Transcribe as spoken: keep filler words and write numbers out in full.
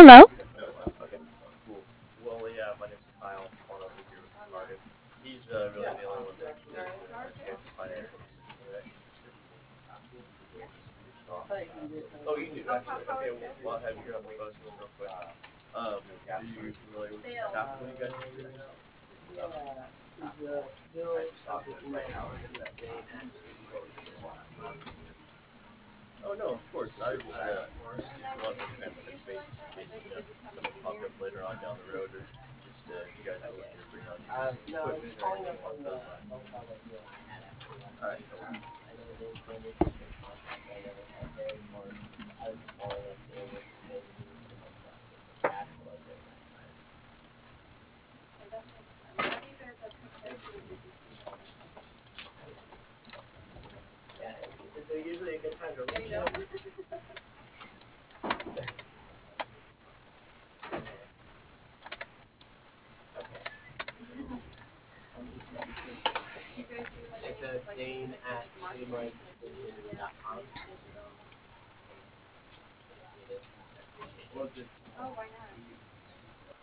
Hello. Okay, cool. Well, yeah, my name's Kyle. Calling over here with Cardiff. He's uh, really the only one that knows the uh, Kansas finances. Is he actually interested in doing some of your stock? Oh, you do actually. Okay, well, well, I'll have you here on the phone just real quick. Um, are you familiar with the capital you guys use right now? Oh no, of course. I was just uh, just just wanted to kind of touch base just in case you know something popped up later on down the road, or just uh, if you guys are looking to bring on new equipment or anything along those lines. All right, no worries.